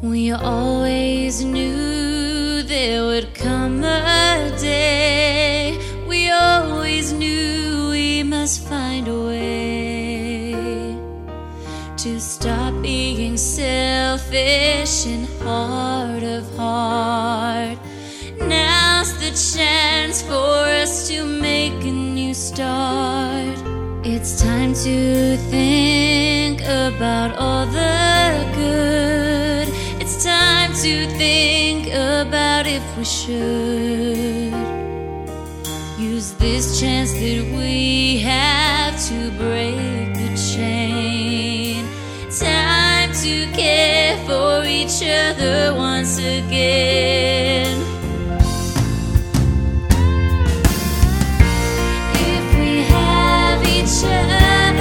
We always knew there would come a day. We always knew we must find a way to stop being selfish and heart of heart. Now's the chance for us to make a new start. It's time to think about all the good. It's time to think about if we should use this chance that we have to break the chain. Time to care for each other once again. If we have each other,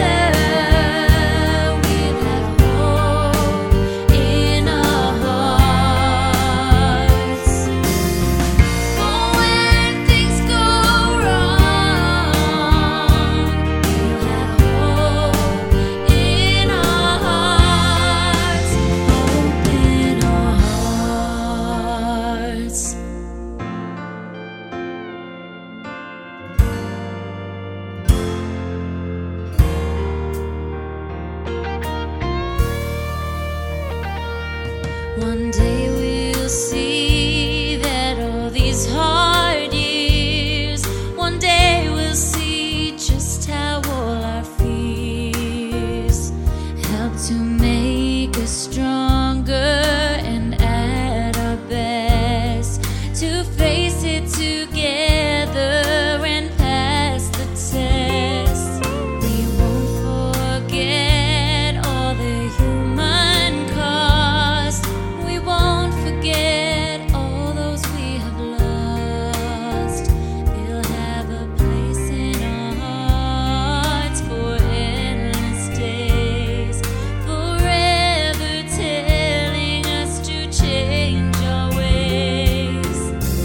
one day we'll see that all these hard years, one day we'll see just how all our fears help to make us stronger and at our best to face it together and pass the test. We won't forget all the human cost. We won't forget all those we have lost. They'll have a place in our hearts for endless days, forever telling us to change our ways.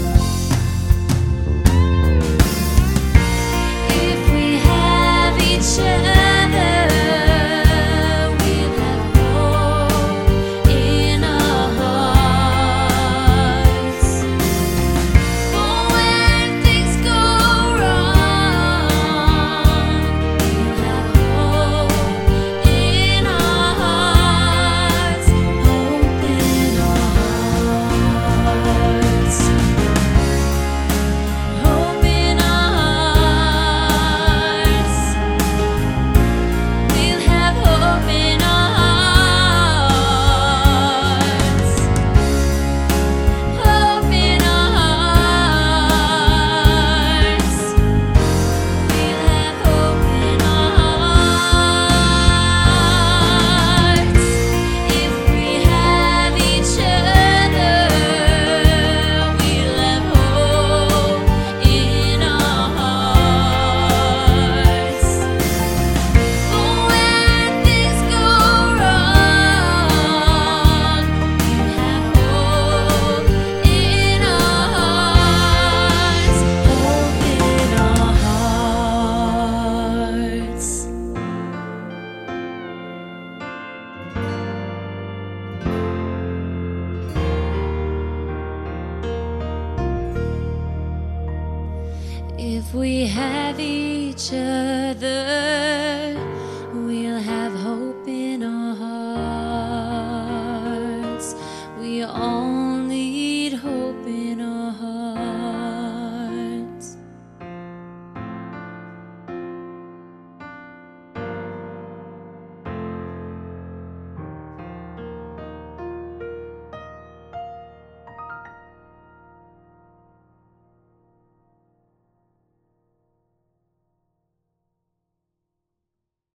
If we have each other, if we have each other,